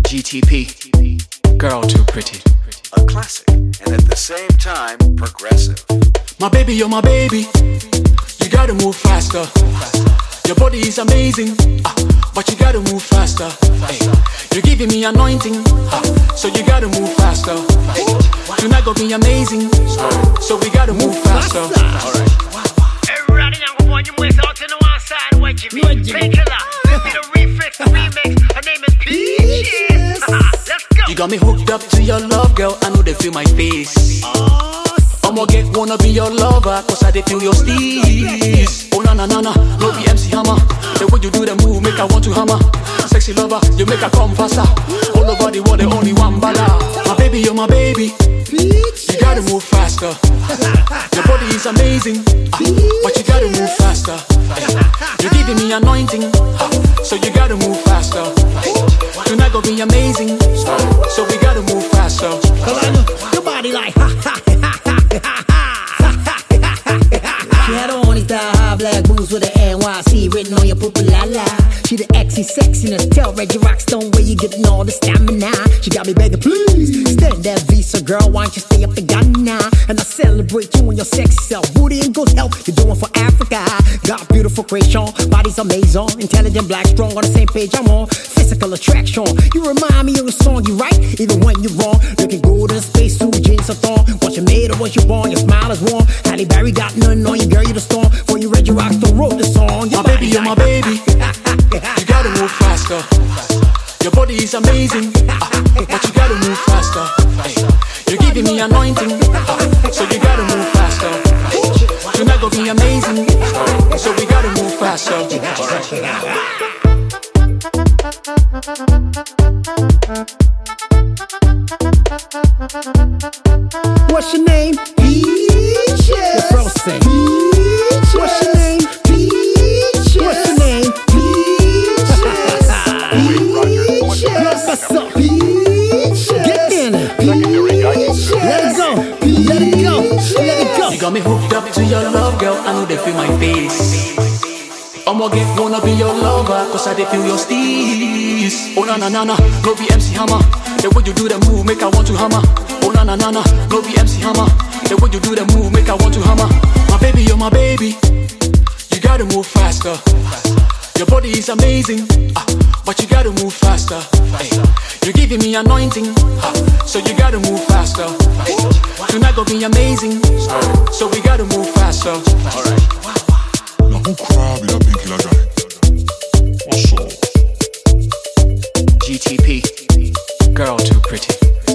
GTP, girl too pretty. A classic, and at the same time, progressive. My baby, you're my baby. You gotta move faster. Your body is amazing, but you gotta move faster. Hey, you're giving me anointing, so you gotta move faster. Hey, tonight gonna be amazing, so we gotta move faster. Alright. Everybody young boy, you move out to the one side. What you mean? Painkiller. This be the refix, the remix. Her name is Peaches. Let's go. You got me hooked up to your love, girl. I know they feel my face. I'ma get wanna be your lover, cause I dey feel your steez. Oh na na na na, no be MC Hammer. The way you do the move, make I want to hammer. Sexy lover, you make I come faster. All over the world, the only one bala. My baby, you're my baby. You gotta move faster. Your body is amazing, but you gotta move faster. You're giving me anointing, so you gotta move faster. Tonight gonna be amazing, so we gotta move faster. Cause I know your body like ha ha ha ha ha ha. She had on these high black boots with the NYC written on your poopa la la. She the XC sexiness, tell Reggie Rockstone where you getting all the stamina. She got me begging, please stand that visa, girl. Why don't you stay up the gun now? And I celebrate you and your sexy self, booty and good health. You're doing for Africa. Got beautiful creation, body's amazing, intelligent, black, strong, on the same page I'm on. Physical attraction, you remind me of a song you write, even when you're wrong. Looking good in space suit, jeans and thong. What you made or what you born, your smile is warm. Halle Berry got nothing on you, girl, you the storm. For you Reggie Rockstone wrote the song. My baby, you're my baby. You gotta move faster. Your body is amazing, but you gotta move faster. You're giving me anointing, so you gotta move faster. Tonight gonna be amazing, so we gotta move faster. What's your name? Peaches. The girl sing. Peaches. What's your name? Peaches. What's your name? Peaches. What's up? Peaches. Get in. Peaches. Let it go. Let it go. Let it go. You got me hooked up to your love, girl. I know they feel my face. I'ma get wanna be your lover, cause I dey feel your steez. Oh na na na na, no be MC Hammer. The way you do the move, make I want to hammer. Oh na na na na, no be MC Hammer. The way you do the move, make I want to hammer. My baby, you're my baby. You gotta move faster. Your body is amazing, but you gotta move faster. You're giving me anointing, so you gotta move faster. Tonight gonna be amazing, so we gotta move faster. Alright. Who cry with that pink lager? What's up? GTP, girl too pretty.